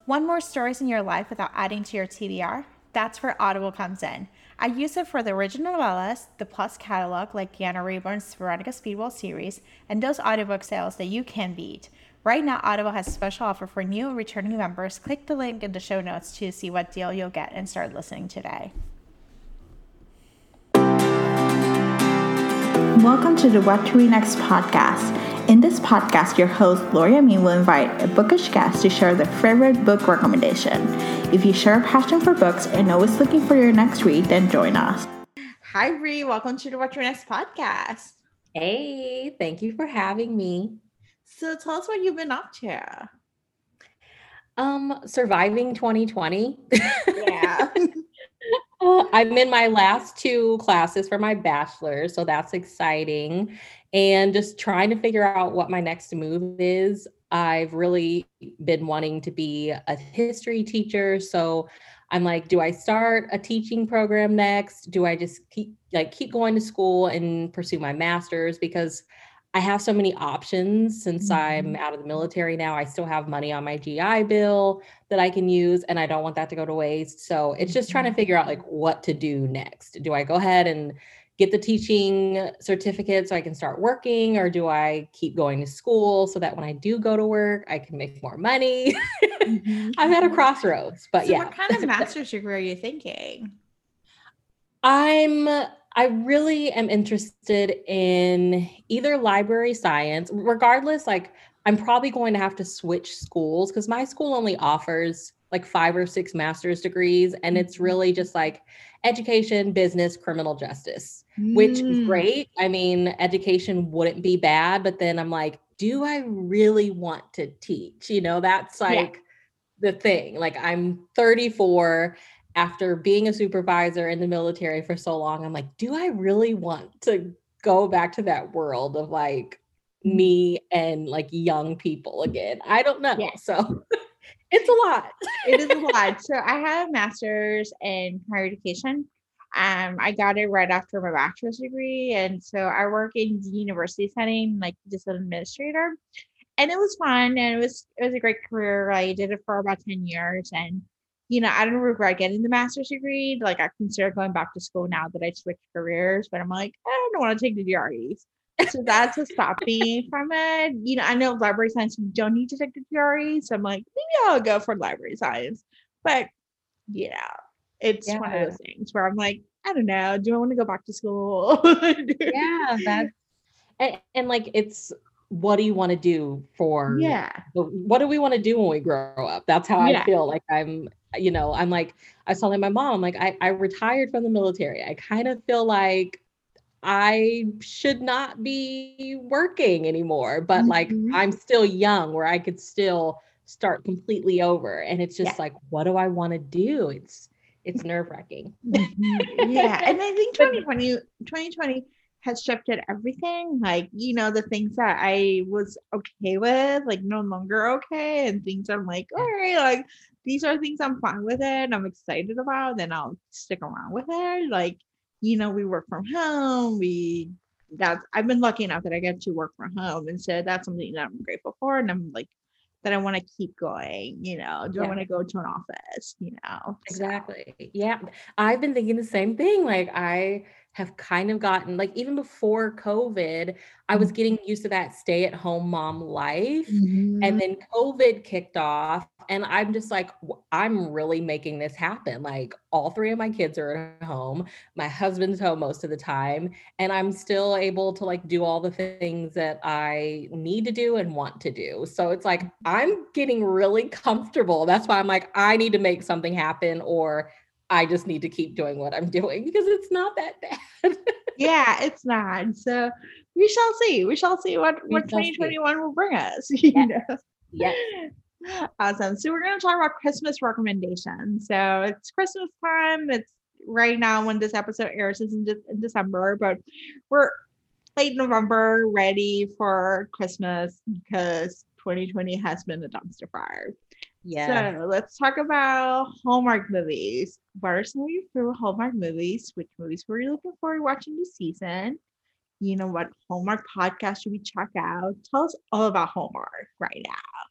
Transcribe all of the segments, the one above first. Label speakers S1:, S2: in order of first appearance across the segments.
S1: Want more stories in your life without adding to your TBR? That's where Audible comes in. I use it for the original novellas, the Plus catalog like Deanna Rayburn's Veronica Speedwell series, and those audiobook sales that you can beat. Right now, Audible has a special offer for new and returning members. Click the link in the show notes to see what deal you'll get and start listening today. Welcome to the What to Read Next podcast. In this podcast, your host, Lori Amin, will invite a bookish guest to share their favorite book recommendation. If you share a passion for books and always looking for your next read, then join us. Hi, Bree. Welcome to the What to Read Next podcast.
S2: Hey, thank you for having me.
S1: So tell us what you've been up to.
S2: Surviving 2020.
S1: Yeah.
S2: I'm in my last 2 classes for my bachelor's, so that's exciting. And just trying to figure out what my next move is. I've really been wanting to be a history teacher. So I'm like, do I start a teaching program next? Do I just keep going to school and pursue my master's? Because I have so many options since I'm out of the military now. I still have money on my GI Bill that I can use, and I don't want that to go to waste. So it's just trying to figure out like what to do next. Do I go ahead and get the teaching certificate so I can start working, or do I keep going to school so that when I do go to work, I can make more money? I'm at a crossroads, but
S1: So
S2: yeah.
S1: what kind of master's degree are you thinking?
S2: I really am interested in either library science, regardless, like I'm probably going to have to switch schools because my school only offers like 5 or 6 master's degrees. And it's really just like education, business, criminal justice, which great. I mean, education wouldn't be bad, but then I'm like, do I really want to teach? You know, that's like the thing. Like I'm 34. After being a supervisor in the military for so long, I'm like, do I really want to go back to that world of like me and like young people again? I don't know.
S1: Yeah.
S2: So it's a lot.
S1: It is a lot. So I have a master's in higher education. I got it right after my bachelor's degree. And so I work in the university setting, like just an administrator. And it was fun and it was a great career. I did it for about 10 years and I don't regret getting the master's degree. Like I consider going back to school now that I switched careers, but I'm like, I don't want to take the GREs. So that's what stopped me from it. I know library science, you don't need to take the GRE. So I'm like, maybe I'll go for library science. But it's one of those things where I'm like, I don't know. Do I want to go back to school?
S2: That's and like it's what do you want to do for what do we want to do when we grow up? That's how I feel. Like I'm like I was telling my mom, I'm like I retired from the military. I kind of feel like I should not be working anymore, but like I'm still young where I could still start completely over. And it's just like, what do I want to do? It's nerve-wracking.
S1: Yeah. And I think 2020 has shifted everything. Like, the things that I was okay with, like no longer okay. And things I'm like, all right, like these are things I'm fine with it and I'm excited about, then I'll stick around with it. Like, we work from home. I've been lucky enough that I get to work from home. And so that's something that I'm grateful for. And I'm like, that I want to keep going, do I want to go to an office,
S2: Exactly. So. Yeah. I've been thinking the same thing. Like I have kind of gotten like, even before COVID, I was getting used to that stay-at-home mom life. And then COVID kicked off and I'm just like, I'm really making this happen. Like all 3 of my kids are at home. My husband's home most of the time. And I'm still able to like do all the things that I need to do and want to do. So it's like, I'm getting really comfortable. That's why I'm like, I need to make something happen or I just need to keep doing what I'm doing because it's not that bad.
S1: Yeah, it's not. So we shall see. We shall see what 2021 will bring us. Yes. Awesome. So we're going to talk about Christmas recommendations. So it's Christmas time. It's right now when this episode airs is in December, but we're late November, ready for Christmas because 2020 has been a dumpster fire. Yeah. So let's talk about Hallmark movies. What are some of your favorite Hallmark movies? Which movies were you looking forward to watching this season? What Hallmark podcast should we check out? Tell us all about Hallmark right now.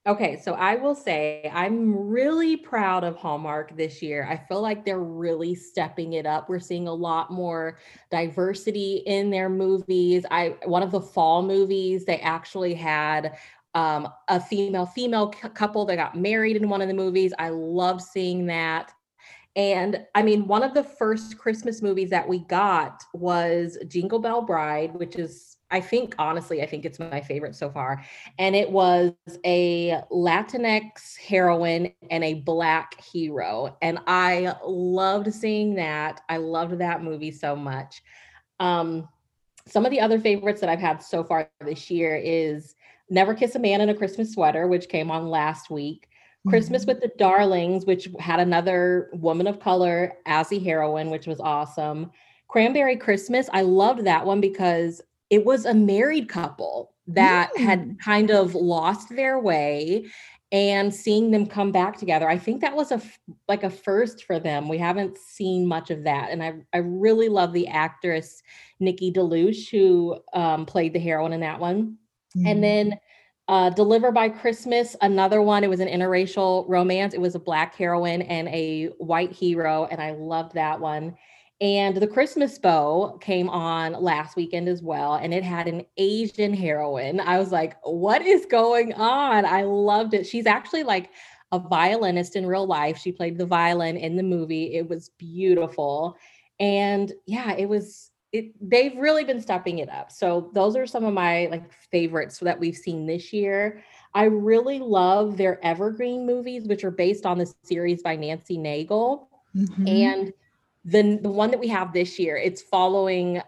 S2: Okay, so I will say I'm really proud of Hallmark this year. I feel like they're really stepping it up. We're seeing a lot more diversity in their movies. I One of the fall movies, they actually had a female couple that got married in one of the movies. I loved seeing that. And I mean, one of the first Christmas movies that we got was Jingle Bell Bride, which is, I think, honestly, I think it's my favorite so far. And it was a Latinx heroine and a Black hero. And I loved seeing that. I loved that movie so much. Um, some of the other favorites that I've had so far this year is Never Kiss a Man in a Christmas Sweater, which came on last week. Christmas
S1: Mhm.
S2: with the Darlings, which had another woman of color as the heroine, which was awesome. Cranberry Christmas, I loved that one because it was a married couple that had
S1: Mm.
S2: kind of lost their way, and seeing them come back together. I think that was like a first for them. We haven't seen much of that. And I really love the actress Nikki DeLuche, who played the heroine in that one. And
S1: Mm.
S2: then Deliver by Christmas, another one. It was an interracial romance. It was a Black heroine and a white hero, and I loved that one. And The Christmas Bow came on last weekend as well, and it had an Asian heroine. I was like, what is going on? I loved it. She's actually like a violinist in real life. She played the violin in the movie. It was beautiful. And yeah, they've really been stepping it up. So those are some of my like favorites that we've seen this year. I really love their evergreen movies, which are based on the series by Nancy Nagel.
S1: Mhm.
S2: And the one that we have this year, it's following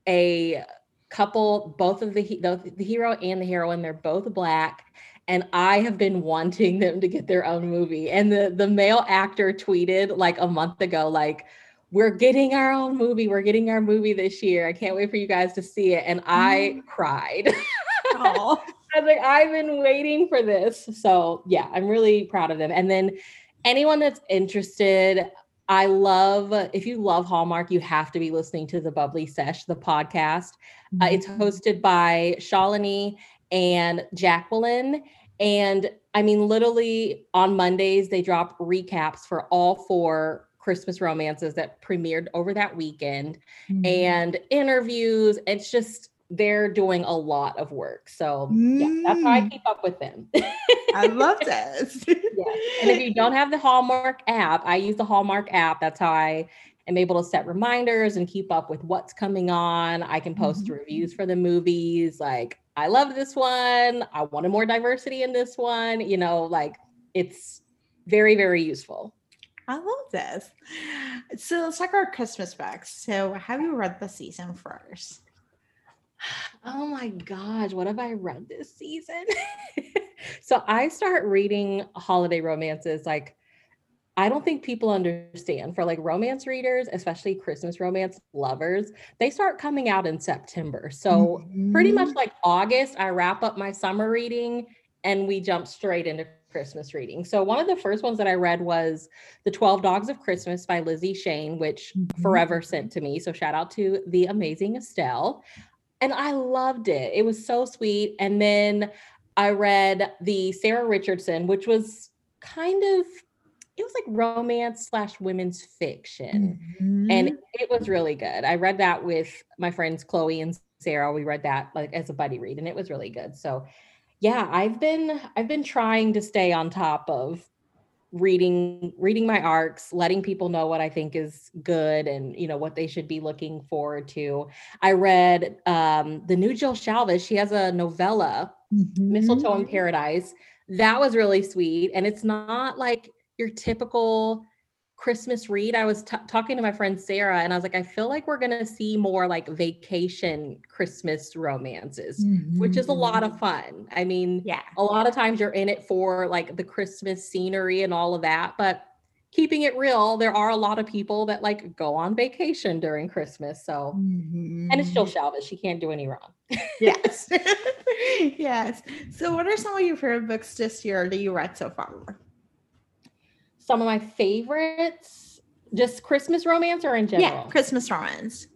S2: a couple, both of the hero and the heroine, they're both Black. And I have been wanting them to get their own movie. And the male actor tweeted like a month ago, like, we're getting our own movie. We're getting our movie this year. I can't wait for you guys to see it. And I cried.
S1: Oh.
S2: I was like, I've been waiting for this. So yeah, I'm really proud of them. And then anyone that's interested, I love, if you love Hallmark, you have to be listening to the Bubbly Sesh, the podcast. It's
S1: Mhm.
S2: hosted by Shalini and Jacqueline. And I mean, literally on Mondays, they drop recaps for all four Christmas romances that premiered over that weekend
S1: Mhm.
S2: and interviews. It's just, they're doing a lot of work. So yeah, that's how I
S1: Mm.
S2: keep up with them.
S1: I love this.
S2: Yes. And if you don't have the Hallmark app, I use the Hallmark app. That's how I am able to set reminders and keep up with what's coming on. I can post
S1: Mhm.
S2: reviews for the movies. Like, I love this one. I wanted more diversity in this one. Like, it's very, very useful.
S1: I love this. So let's talk about Christmas books. So have you read the season first?
S2: Oh my gosh, what have I read this season? So I start reading holiday romances like, I don't think people understand, for like romance readers, especially Christmas romance lovers, they start coming out in September. So pretty much
S1: Mhm.
S2: like August, I wrap up my summer reading and we jump straight into Christmas reading. So one of the first ones that I read was The 12 Dogs of Christmas by Lizzie Shane, which
S1: Mhm.
S2: Forever sent to me. So shout out to the amazing Estelle. And I loved it. It was so sweet. And then I read the Sarah Richardson, which was kind of, it was like romance slash women's fiction. And
S1: Mhm.
S2: it was really good. I read that with my friends Chloe and Sarah. We read that like as a buddy read, and it was really good. So yeah, I've been trying to stay on top of reading my arcs, letting people know what I think is good and what they should be looking forward to. I read the new Jill Shalvis. She has a novella, Mistletoe in
S1: Mhm.
S2: Paradise. That was really sweet. And it's not like your typical Christmas read. I was talking to my friend Sarah, and I was like, I feel like we're going to see more like vacation Christmas romances, which is a lot
S1: Mhm.
S2: of fun. I mean,
S1: Yeah.
S2: a lot of times you're in it for like the Christmas scenery and all of that, but keeping it real, there are a lot of people that like go on vacation during Christmas. So, and it's Jill
S1: Mhm.
S2: Shalvis. She can't do any wrong.
S1: Yes. Yes. So what are some of your favorite books this year that you read so far?
S2: Some of my favorites, just Christmas romance or in
S1: Yeah,
S2: general?
S1: Christmas romance.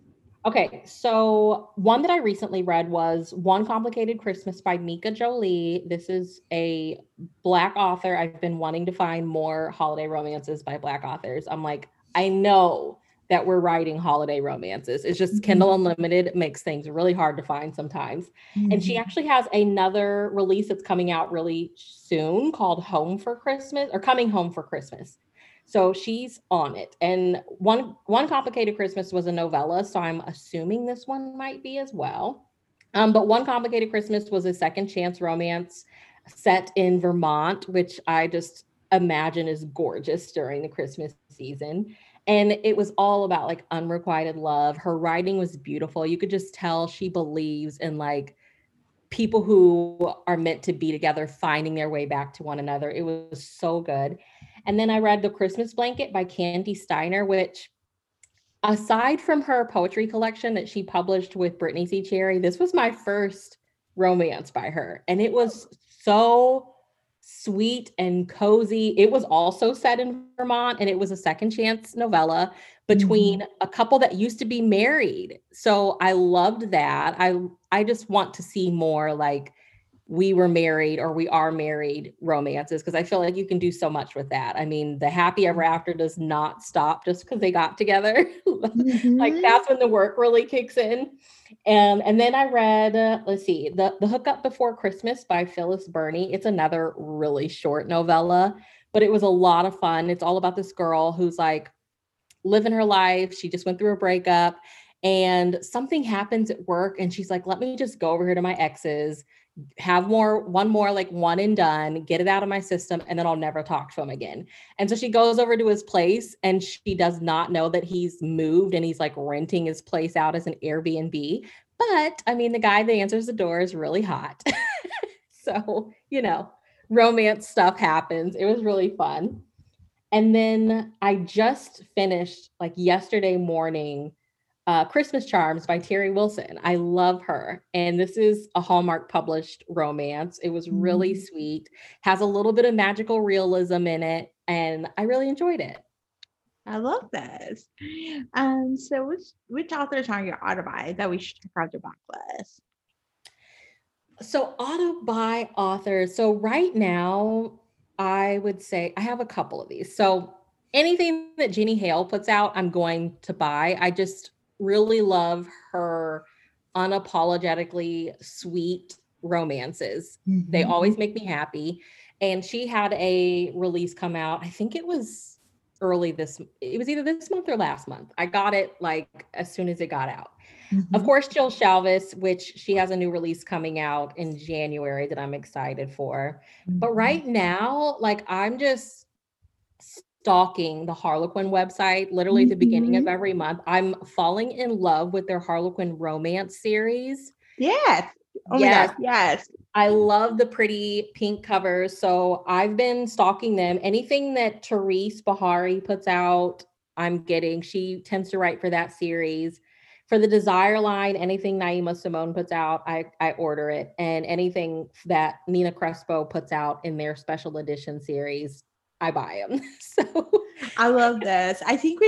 S2: Okay, so one that I recently read was One Complicated Christmas by Mika Jolie. This is a Black author. I've been wanting to find more holiday romances by Black authors. I'm like, I know that we're writing holiday romances. It's just Kindle
S1: Mhm.
S2: Unlimited makes things really hard to find sometimes. And she
S1: Mhm.
S2: actually has another release that's coming out really soon called Home for Christmas or Coming Home for Christmas. So she's on it. And one complicated Christmas was a novella, so I'm assuming this one might be as well. But one complicated Christmas was a second chance romance set in Vermont, which I just imagine is gorgeous during the Christmas season. And it was all about like unrequited love. Her writing was beautiful. You could just tell she believes in like people who are meant to be together finding their way back to one another. It was so good. And then I read The Christmas Blanket by Candy Steiner, which aside from her poetry collection that she published with Brittany C. Cherry, this was my first romance by her. And it was so sweet and cozy. It was also set in Vermont and it was a second chance novella between
S1: Mhm.
S2: a couple that used to be married. So I loved that. I just want to see more like we were married or we are married romances because I feel like you can do so much with that. I mean, the happy ever after does not stop just because they got together. Like
S1: Mhm.
S2: that's when the work really kicks in. And then I read let's see, the Hookup Before Christmas by Phyllis Burney. It's another really short novella, but it was a lot of fun. It's all about this girl who's like living her life. She just went through a breakup and something happens at work and she's like, let me just go over here to my ex's, have one more like one and done, get it out of my system, and then I'll never talk to him again. And so she goes over to his place and she does not know that he's moved and he's like renting his place out as an Airbnb. But I mean, the guy that answers the door is really hot. So, romance stuff happens. It was really fun. And then I just finished like yesterday morning Christmas Charms by Terry Wilson. I love her. And this is a Hallmark published romance. It was really
S1: Mhm.
S2: sweet, has a little bit of magical realism in it, and I really enjoyed it.
S1: I love this. So which authors are your auto buy that we should check out your backlist?
S2: So, auto buy authors. So, right now, I would say I have a couple of these. So, anything that Jenny Hale puts out, I'm going to buy. I just really love her unapologetically sweet romances. They
S1: Mhm.
S2: always make me happy. And she had a release come out. I think it was either this month or last month. I got it like as soon as it got out. Of
S1: Mhm.
S2: course, Jill Shalvis, which she has a new release coming out in January that I'm excited for. But
S1: Mhm.
S2: right now, like I'm just stalking the Harlequin website literally at the beginning of
S1: Mhm.
S2: every month. I'm falling in love with their Harlequin romance series.
S1: Yes. Oh my
S2: Yes,
S1: gosh, yes.
S2: I love the pretty pink covers. So I've been stalking them. Anything that Therese Bahari puts out, I'm getting. She tends to write for that series. For the Desire line, anything Naima Simone puts out, I order it. And anything that Nina Crespo puts out in their special edition series, I buy them. So
S1: I love this.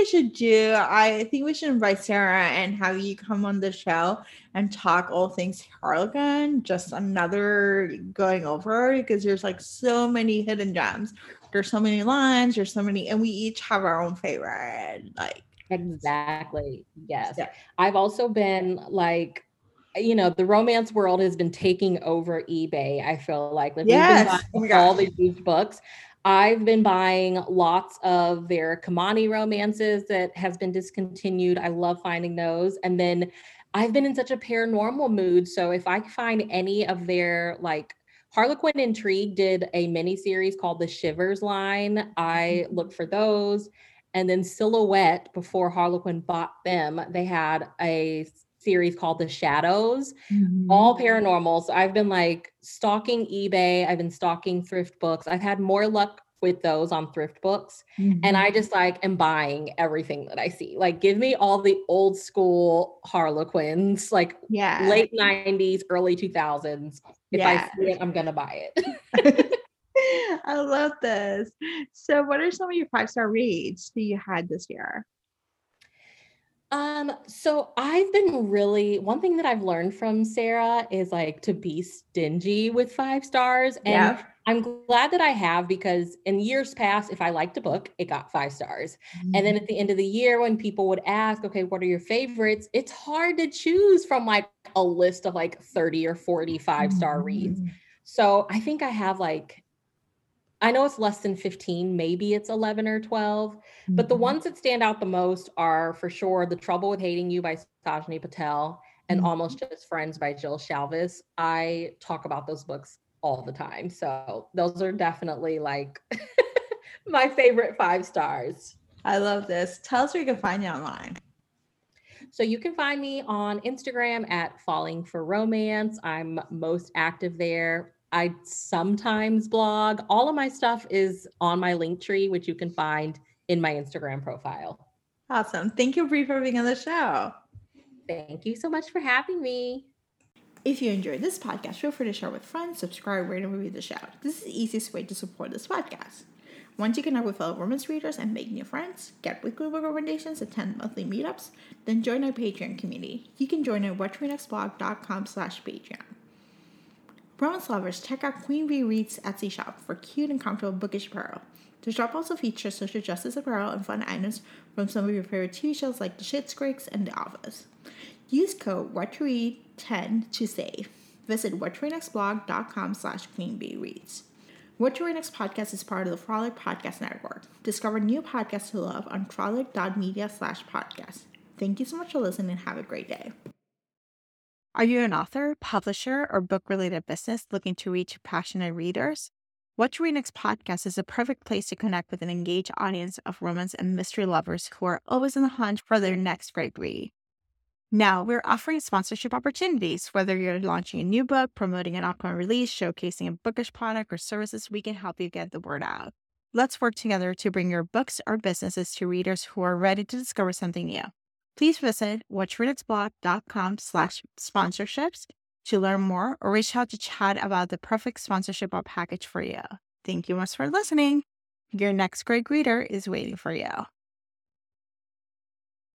S1: I think we should invite Sarah and have you come on the show and talk all things Harlequin, just another going over because there's like so many hidden gems. There's so many lines, there's so many, and we each have our own favorite. Like,
S2: exactly. Yes.
S1: yeah.
S2: I've also been like, the romance world has been taking over eBay. I feel like we've been buying
S1: Yes. Oh my
S2: all
S1: gosh.
S2: these used books. I've been buying lots of their Kamani romances that has been discontinued. I love finding those. And then I've been in such a paranormal mood. So if I find any of their like Harlequin Intrigue did a mini series called the Shivers line. I look for those. And then Silhouette, before Harlequin bought them, they had a series called The Shadows,
S1: Mhm.
S2: all paranormal. So I've been like stalking eBay. I've been stalking thrift books. I've had more luck with those on thrift books. And
S1: Mhm.
S2: I just like am buying everything that I see. Like, give me all the old school Harlequins, like
S1: Yeah.
S2: late 90s, early 2000s. If I
S1: Yeah.
S2: see it, I'm going to buy it.
S1: I love this. So, what are some of your 5-star reads that you had this year?
S2: So I've been one thing that I've learned from Sarah is like to be stingy with 5 stars. And
S1: Yeah.
S2: I'm glad that I have, because in years past, if I liked a book, it got 5 stars. And then at the end of the year, when people would ask, okay, what are your favorites? It's hard to choose from like a list of like 30 or 40 5-star reads. So I think I have like, I know it's less than 15, maybe it's 11 or 12, but the ones that stand out the most are for sure The Trouble with Hating You by Sajni Patel and Almost Just Friends by Jill Shalvis. I talk about those books all the time. So those are definitely like my favorite 5 stars.
S1: I love this. Tell us where you can find you online.
S2: So you can find me on Instagram at Falling for Romance. I'm most active there. I sometimes blog. All of my stuff is on my Linktree, which you can find in my Instagram profile.
S1: Awesome. Thank you, Brie, for being on the show.
S2: Thank you so much for having me.
S1: If you enjoyed this podcast, feel free to share with friends, subscribe, rate, and review the show. This is the easiest way to support this podcast. Once you connect with fellow romance readers and make new friends, get weekly book recommendations, attend monthly meetups, then join our Patreon community. You can join at whattoreadnextblog.com/Patreon. Romance lovers, check out Queen Bee Reads Etsy shop for cute and comfortable bookish apparel. The shop also features social justice apparel and fun items from some of your favorite TV shows like The Schitt's Creek and The Office. Use code WhatToRead10 to save. Visit whattoreadnextblog.com/queenbeereads. What to Read Next podcast is part of the Frolic Podcast Network. Discover new podcasts to love on frolic.media/podcast. Thank you so much for listening and have a great day. Are you an author, publisher, or book-related business looking to reach passionate readers? What to Read Next podcast is a perfect place to connect with an engaged audience of romance and mystery lovers who are always on the hunt for their next great read. Now, we're offering sponsorship opportunities. Whether you're launching a new book, promoting an upcoming release, showcasing a bookish product or services, we can help you get the word out. Let's work together to bring your books or businesses to readers who are ready to discover something new. Please visit whattoreadnextblog.com/sponsorships to learn more or reach out to chat about the perfect sponsorship or package for you. Thank you much for listening. Your next great reader is waiting for you.